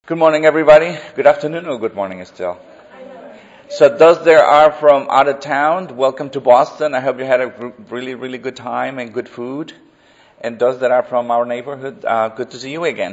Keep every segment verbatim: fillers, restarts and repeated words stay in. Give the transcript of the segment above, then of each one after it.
Good morning, everybody. Good afternoon or good morning still. So those that are from out of town, welcome to Boston. I hope you had a really, really good time and good food. And those that are from our neighborhood, uh, good to see you again.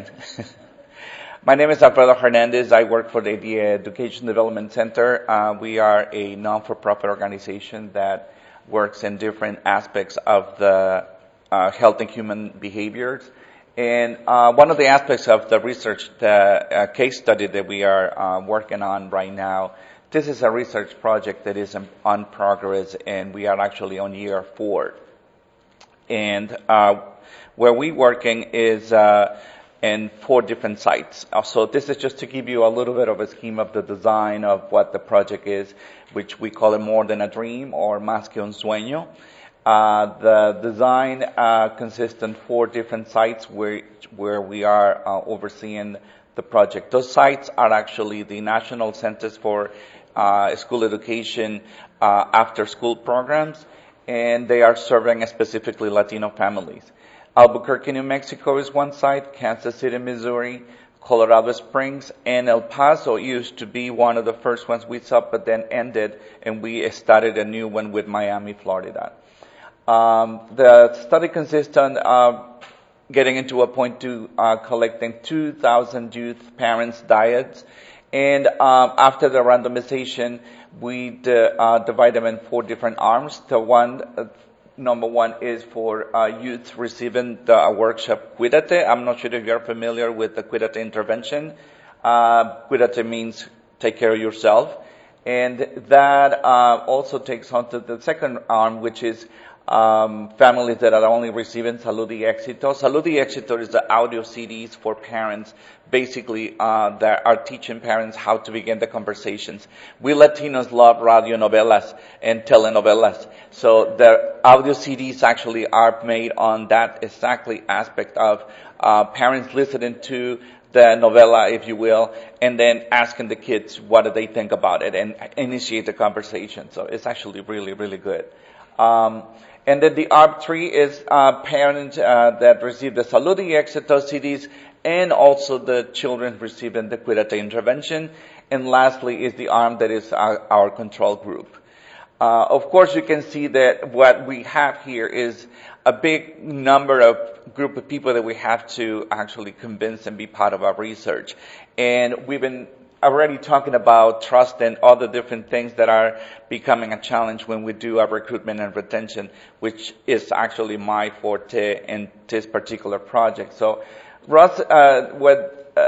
My name is Alfredo Hernandez. I work for the Education Development Center. Uh, we are a non-for-profit organization that works in different aspects of the uh, health and human behaviors. And uh, one of the aspects of the research, the uh, case study that we are uh, working on right now, this is a research project that is on progress, and we are actually on year four. And uh, where we're working is uh, in four different sites. So this is just to give you a little bit of a scheme of the design of what the project is, which we call it More Than a Dream, or Más que un Sueño. Uh, the design uh, consists in four different sites where where we are uh, overseeing the project. Those sites are actually the National Centers for uh, School Education uh, after-school programs, and they are serving specifically Latino families. Albuquerque, New Mexico is one site, Kansas City, Missouri, Colorado Springs, and El Paso used to be one of the first ones we saw, but then ended, and we started a new one with Miami, Florida. Um, the study consists on uh, getting into a point to uh, collecting two thousand youth parents' diets, and um, after the randomization, we d- uh, divide them in four different arms. The one, uh, number one, is for uh, youth receiving the uh, workshop Cuídate. I'm not sure if you're familiar with the Cuídate intervention. Uh, Cuídate means take care of yourself, and that uh, also takes on to the second arm, which is Um, families that are only receiving Salud y Éxito. Salud y Éxito is the audio C Ds for parents, basically, uh, that are teaching parents how to begin the conversations. We Latinos love radio novelas and telenovelas. So the audio C Ds actually are made on that exactly aspect of, uh, parents listening to the novela, if you will, and then asking the kids what do they think about it and initiate the conversation. So it's actually really, really good. Um, And then the A R B three is uh, parents uh, that receive the Salud y Éxito C Ds, and also the children receiving the Cuídate intervention. And lastly is the arm that is our, our control group. Uh, of course, you can see that what we have here is a big number of group of people that we have to actually convince and be part of our research. And we've been already talking about trust and all the different things that are becoming a challenge when we do our recruitment and retention, which is actually my forte in this particular project. So, Ross, uh, what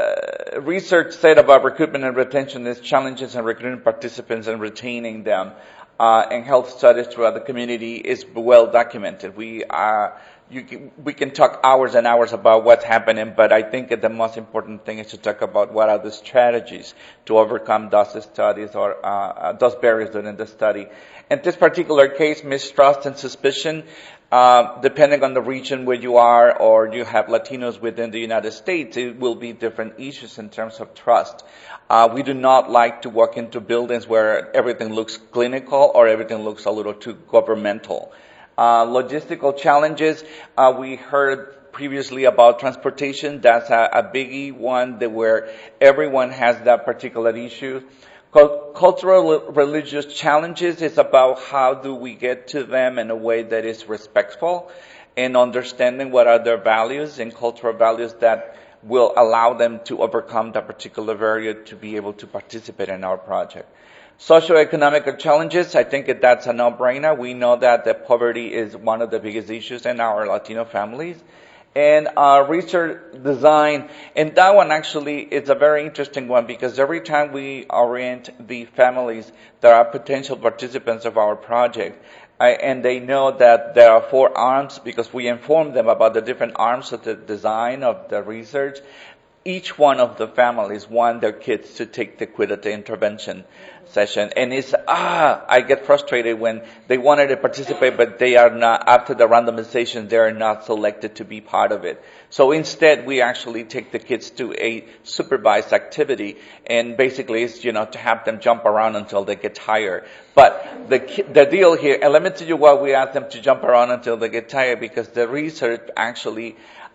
uh, research said about recruitment and retention is challenges in recruiting participants and retaining them. Uh, and health studies throughout the community is well documented. We are You can, we can talk hours and hours about what's happening, but I think that the most important thing is to talk about what are the strategies to overcome those studies or uh, those barriers during the study. In this particular case, mistrust and suspicion, uh, depending on the region where you are or you have Latinos within the United States, it will be different issues in terms of trust. Uh, we do not like to walk into buildings where everything looks clinical or everything looks a little too governmental. Uh, logistical challenges, uh, we heard previously about transportation. That's a, a biggie one that where everyone has that particular issue. Cult- cultural religious challenges is about how do we get to them in a way that is respectful and understanding what are their values and cultural values that will allow them to overcome that particular barrier to be able to participate in our project. Socioeconomic challenges, I think that that's a no-brainer. We know that the poverty is one of the biggest issues in our Latino families. And uh, research design, and that one actually is a very interesting one because every time we orient the families that are potential participants of our project, I, and they know that there are four arms because we inform them about the different arms of the design of the research. Each one of the families want their kids to take the Cuídate intervention session. And it's, ah, I get frustrated when they wanted to participate, but they are not, after the randomization, they are not selected to be part of it. So instead, we actually take the kids to a supervised activity, and basically it's, you know, to have them jump around until they get tired. But the, the deal here, and let me tell you why we ask them to jump around until they get tired, because the research actually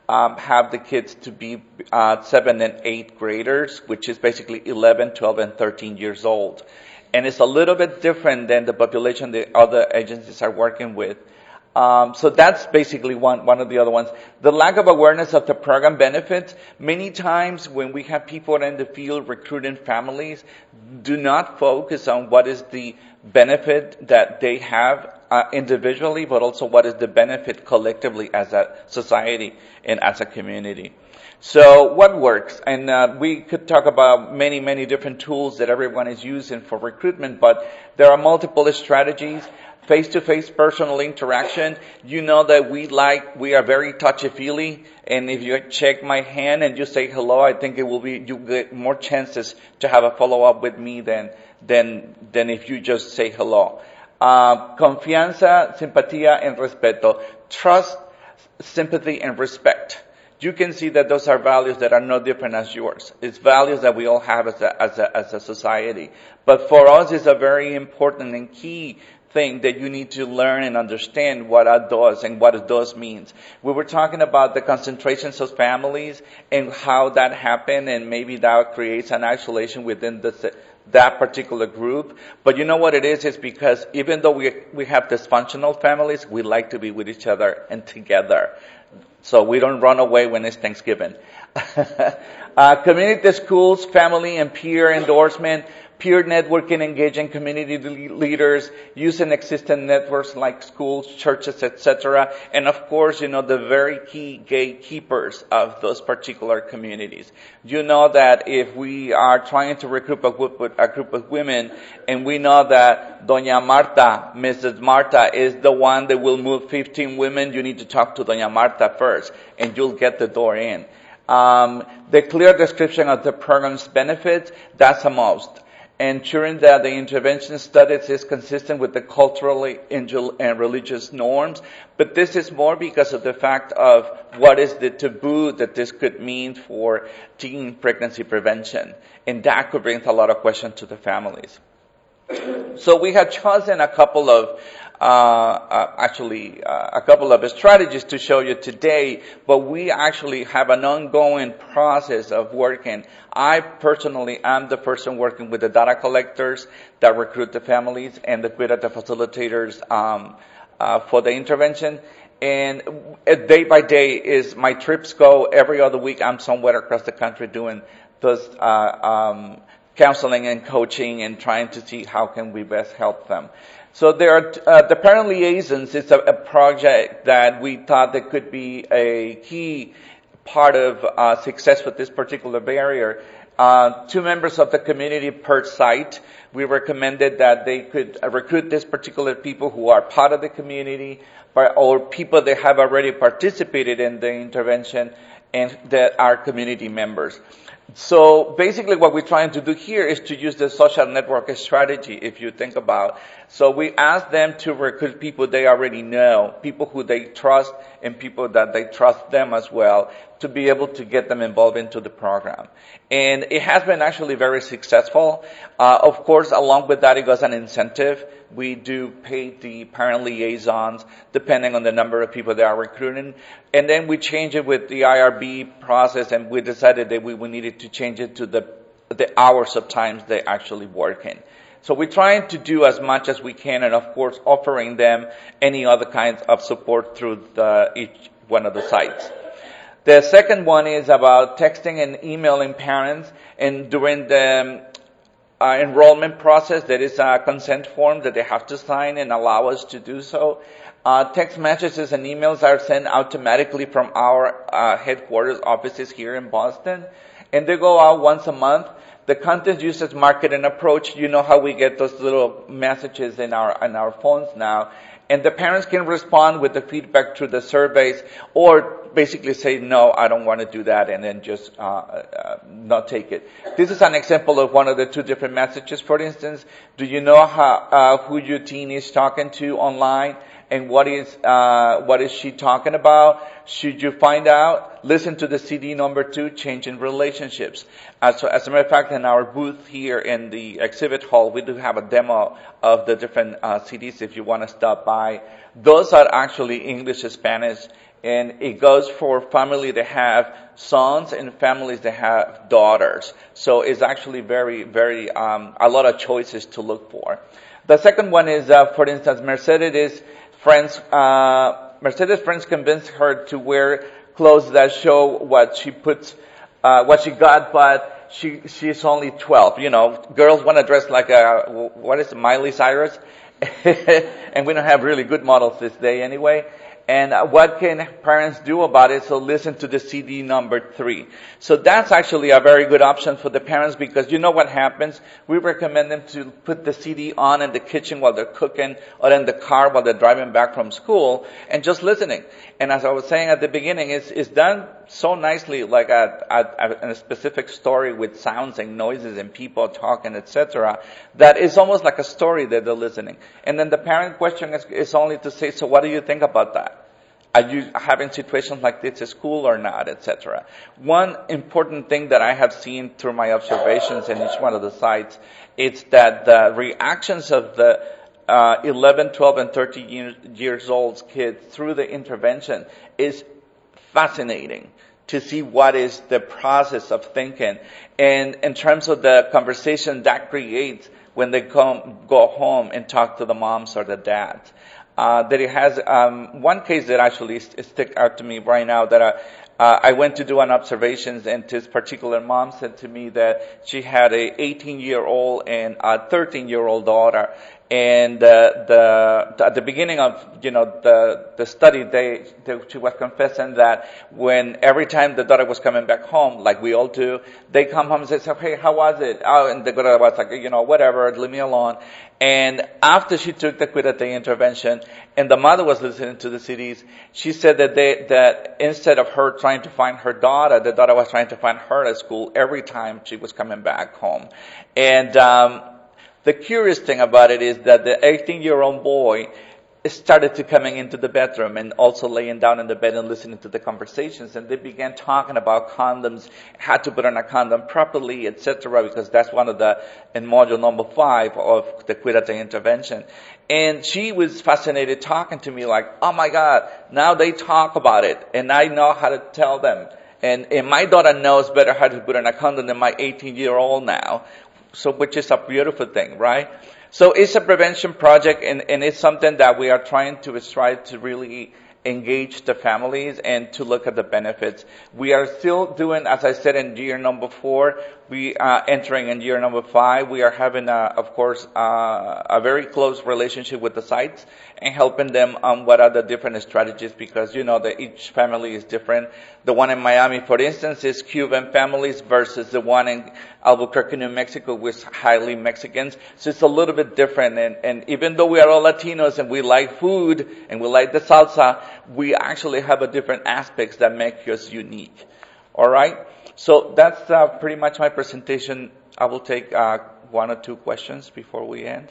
um, have the kids to be uh, seven and eight graders, which is basically eleven, twelve, and thirteen years old. And it's a little bit different than the population the other agencies are working with. Um, so that's basically one, one of the other ones. The lack of awareness of the program benefits. Many times when we have people in the field recruiting families, do not focus on what is the benefit that they have uh, individually, but also what is the benefit collectively as a society and as a community. So what works? And uh, we could talk about many, many different tools that everyone is using for recruitment, but there are multiple strategies. Face-to-face personal interaction. You know that we like, we are very touchy-feely, and if you check my hand and you say hello, I think it will be, you get more chances to have a follow-up with me than, than, than if you just say hello. Uh, confianza, simpatía, and respeto. Trust, sympathy, and respect. You can see that those are values that are no different as yours. It's values that we all have as a, as a, as a society. But for us, it's a very important and key thing that you need to learn and understand what a does and what a does means. We were talking about the concentrations of families and how that happened, and maybe that creates an isolation within the, that particular group. But you know what it is? It's because even though we we have dysfunctional families, we like to be with each other and together. So we don't run away when it's Thanksgiving. uh, community schools, family and peer endorsement. Peer networking, engaging community leaders, using existing networks like schools, churches, et cetera. And of course, you know, the very key gatekeepers of those particular communities. You know that if we are trying to recruit a group, a group of women, and we know that Doña Marta, Missus Marta, is the one that will move fifteen women, you need to talk to Doña Marta first, and you'll get the door in. Um, the clear description of the program's benefits, that's a must. Ensuring that the intervention studies is consistent with the culturally and religious norms. But this is more because of the fact of what is the taboo that this could mean for teen pregnancy prevention. And that could bring a lot of questions to the families. So we have chosen a couple of Uh, uh, actually, uh, a couple of strategies to show you today, but we actually have an ongoing process of working. I personally am the person working with the data collectors that recruit the families and the the facilitators um, uh, for the intervention. And day by day is my trips go. Every other week I'm somewhere across the country doing those uh, um, counseling and coaching and trying to see how can we best help them. So there are, uh, the parent liaisons is a, a project that we thought that could be a key part of uh, success with this particular barrier. Uh, two members of the community per site. We recommended that they could uh, recruit these particular people who are part of the community or people that have already participated in the intervention and that are community members. So basically what we're trying to do here is to use the social network strategy, if you think about. So we ask them to recruit people they already know, people who they trust and people that they trust them as well, to be able to get them involved into the program. And it has been actually very successful. Uh, of course, along with that, it goes an incentive. We do pay the parent liaisons depending on the number of people they are recruiting. And then we change it with the I R B process, and we decided that we, we needed to change it to the the hours of times they actually work in. So we're trying to do as much as we can, and of course offering them any other kinds of support through the, each one of the sites. The second one is about texting and emailing parents, and during the uh, enrollment process, there is a consent form that they have to sign and allow us to do so. Uh, text messages and emails are sent automatically from our uh, headquarters offices here in Boston, and they go out once a month. The content uses marketing approach. You know how we get those little messages in our in our phones now. And the parents can respond with the feedback through the surveys, or basically say, no, I don't want to do that, and then just uh, uh not take it. This is an example of one of the two different messages. For instance, do you know how uh, who your teen is talking to online? And what is uh what is she talking about? Should you find out? Listen to the C D number two, Changing Relationships. Uh, so as a matter of fact, in our booth here in the exhibit hall, we do have a demo of the different uh, C Ds if you want to stop by. Those are actually English, Spanish, And it goes for family that have sons and families that have daughters. So it's actually very, very, um, a lot of choices to look for. The second one is, uh, for instance, Mercedes friends, uh, Mercedes friends convinced her to wear clothes that show what she puts, uh, what she got, but she, she's only twelve. You know, girls want to dress like a, what is it, Miley Cyrus? And we don't have really good models this day anyway. And uh, what can parents do about it? So listen to the C D number three. So that's actually a very good option for the parents, because you know what happens? We recommend them to put the C D on in the kitchen while they're cooking, or in the car while they're driving back from school, and just listening. And as I was saying at the beginning, it's, it's done so nicely, like a, a, a specific story with sounds and noises and people talking, et cetera, that it's almost like a story that they're listening. And then the parent question is, is only to say, so what do you think about that? Are you having situations like this at school or not, et cetera? One important thing that I have seen through my observations in each one of the sites is that the reactions of the uh, eleven, twelve, and thirteen years, years old kids through the intervention is fascinating to see what is the process of thinking. And in terms of the conversation that creates when they come, go home and talk to the moms or the dads. Uh, that it has, um, one case that actually st- stick out to me right now that, uh, uh, I went to do an observations, and this particular mom said to me that she had a eighteen year old and a thirteen year old daughter. And, uh, the, at the beginning of, you know, the, the study, they, they, she was confessing that when every time the daughter was coming back home, like we all do, they come home and say, hey, how was it? Oh, and the daughter was like, you know, whatever, leave me alone. And after she took the quit at the intervention, and the mother was listening to the C Ds, she said that they, that instead of her trying to find her daughter, the daughter was trying to find her at school every time she was coming back home. And, um, the curious thing about it is that the eighteen year old boy started to coming into the bedroom and also laying down in the bed and listening to the conversations. And they began talking about condoms, how to put on a condom properly, et cetera, because that's one of the, in module number five of the quit at the intervention. And she was fascinated talking to me like, oh my God, now they talk about it and I know how to tell them. And, and my daughter knows better how to put on a condom than my eighteen year old now. So, which is a beautiful thing, right? So it's a prevention project, and, and it's something that we are trying to strive to really engage the families and to look at the benefits. We are still doing, as I said, in year number four, we are entering in year number five. We are having, a, of course, uh, a very close relationship with the sites and helping them on what are the different strategies, because you know that each family is different. The one in Miami, for instance, is Cuban families versus the one in Albuquerque, New Mexico, with highly Mexicans. So it's a little bit different. And, and even though we are all Latinos and we like food and we like the salsa, we actually have a different aspects that make us unique. All right? So that's uh, pretty much my presentation. I will take uh, one or two questions before we end.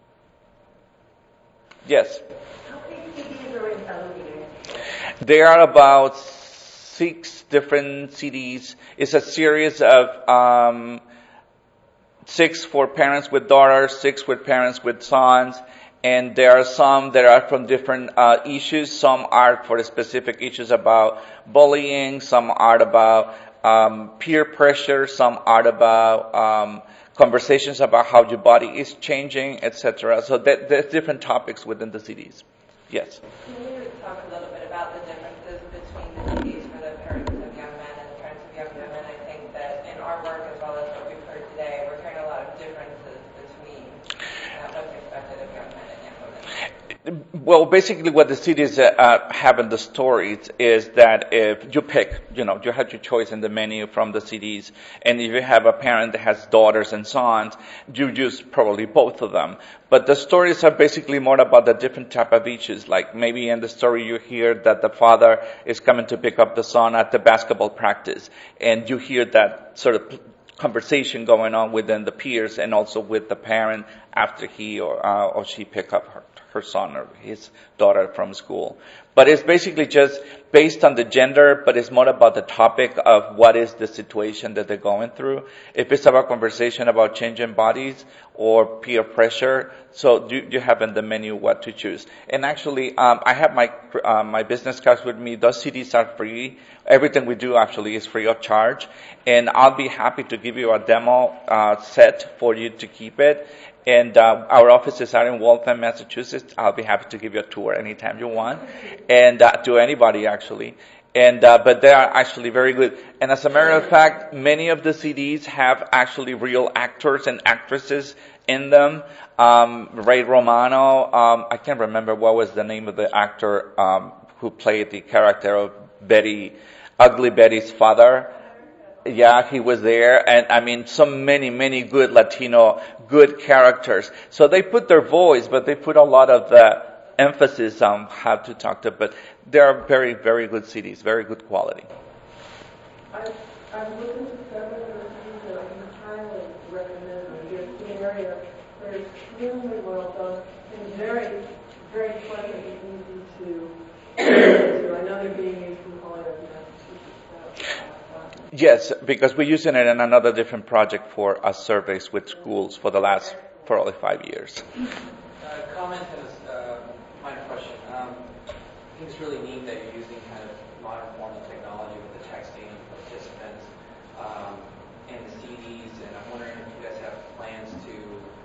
Yes? How many C Ds are in Elevator? There are about six different C Ds. It's a series of um, six for parents with daughters, six with parents with sons, and there are some that are from different uh, issues. Some are for specific issues about bullying, some are about um, peer pressure, some are about um, conversations about how your body is changing, et cetera. So that, there's different topics within the C Ds. Yes? Can you talk a little bit about the differences between the C Ds for the parents of young men and the parents of young women? I think that in our work, as well as what we've heard today, we're hearing a lot of differences between uh, what's expected of young men and young women. Well, basically what the C Ds uh, have in the stories is that if you pick, you know, you have your choice in the menu from the C Ds, and if you have a parent that has daughters and sons, you use probably both of them. But the stories are basically more about the different type of issues. Like maybe in the story you hear that the father is coming to pick up the son at the basketball practice, and you hear that sort of conversation going on within the peers and also with the parent after he or, uh, or she pick up her, her son or his daughter from school. But it's basically just based on the gender, but it's more about the topic of what is the situation that they're going through. If it's about conversation about changing bodies or peer pressure, so you, you have in the menu what to choose. And actually, um, I have my uh, my business cards with me. Those C Ds are free. Everything we do actually is free of charge. And I'll be happy to give you a demo uh, set for you to keep it. And uh, our offices are in Waltham, Massachusetts. I'll be happy to give you a tour anytime you want, and uh, to anybody actually. And uh, but they are actually very good. And as a matter of fact, many of the C Ds have actually real actors and actresses in them. Um, Ray Romano, um, I can't remember what was the name of the actor um, who played the character of Betty, Ugly Betty's father. Yeah, he was there, and I mean, so many, many good Latino, good characters. So they put their voice, but they put a lot of the emphasis on how to talk to, but they are very, very good C Ds, very good quality. I've, I've listened to several of the things that I can highly recommend. It's an area that is extremely well done and very, very pleasant and easy to listen to. I know they're being used in Hollywood, Massachusetts. Yes, because we're using it in another different project for a surveys with schools for the last probably five years. Uh, comment and a uh, minor question. Um, I think it's really neat that you're using kind of modern forms of technology with the texting of participants um, and the C Ds, and I'm wondering if you guys have plans to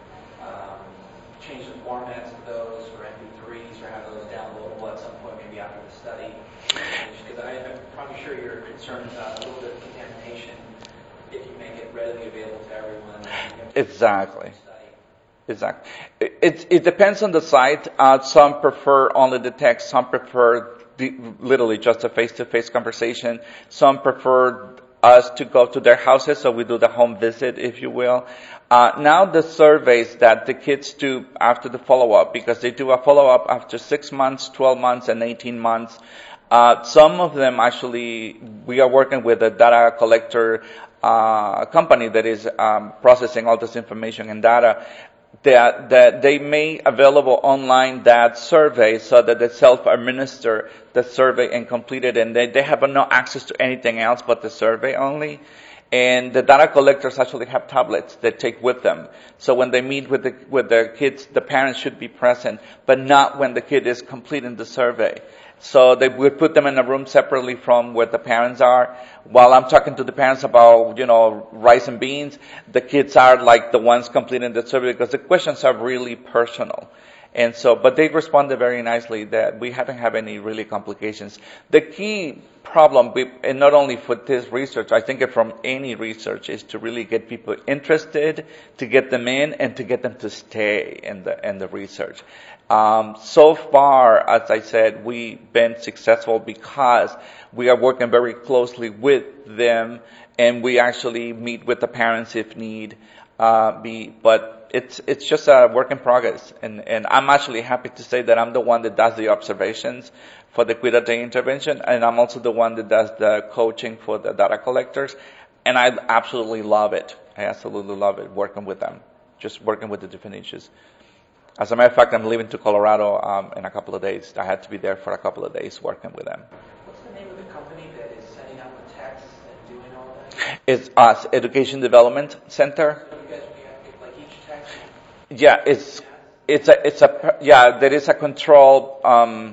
um, change the formats of those for M P threes or have those downloadable at some point, maybe after the study. Because I'm probably sure you're concerned about a little bit of contamination if you make it readily available to everyone. Exactly. Exactly. It, it, it depends on the site. Uh, some prefer only the text. Some prefer the, literally just a face-to-face conversation. Some prefer us to go to their houses, so we do the home visit, if you will. Uh, now the surveys that the kids do after the follow-up, because they do a follow-up after six months, twelve months, and eighteen months. Uh, some of them actually, we are working with a data collector uh, company that is um, processing all this information and data. That, that they may available online that survey so that they self-administer the survey and complete it, and they, they have no access to anything else but the survey only. And the data collectors actually have tablets that take with them. So when they meet with the, with their kids, the parents should be present, but not when the kid is completing the survey. So they would put them in a room separately from where the parents are. While I'm talking to the parents about, you know, rice and beans, the kids are like the ones completing the survey because the questions are really personal. And so, but they responded very nicely that we haven't had any really complications. The key problem, and not only for this research, I think from any research, is to really get people interested, to get them in, and to get them to stay in the, in the research. Um, so far, as I said, we've been successful because we are working very closely with them, and we actually meet with the parents if need uh, be. But it's it's just a work in progress, and and I'm actually happy to say that I'm the one that does the observations for the Cuida Day intervention, and I'm also the one that does the coaching for the data collectors, and I absolutely love it. I absolutely love it working with them, just working with the different issues. As a matter of fact, I'm leaving to Colorado um, in a couple of days. I had to be there for a couple of days working with them. What's the name of the company that is sending out the texts and doing all that? It's us, Education Development Center. So you guys react like each text? Yeah, it's it's a it's a yeah. There is a control um,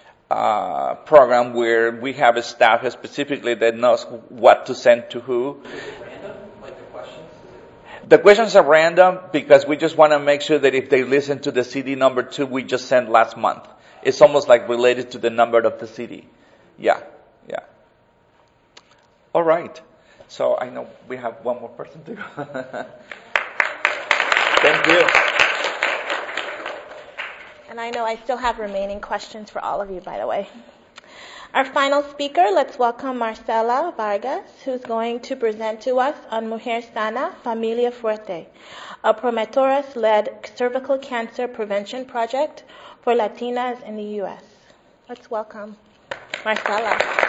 uh, program where we have a staff specifically that knows what to send to who. Is it random, like the questions? The questions are random because we just want to make sure that if they listen to the C D number two we just sent last month, it's almost like related to the number of the C D. Yeah, yeah. All right. So I know we have one more person to go. Thank you. And I know I still have remaining questions for all of you, by the way. Our final speaker, let's welcome Marcela Vargas, who's going to present to us on Mujer Sana, Familia Fuerte, a Prometoras-led cervical cancer prevention project for Latinas in the U S. Let's welcome Marcela.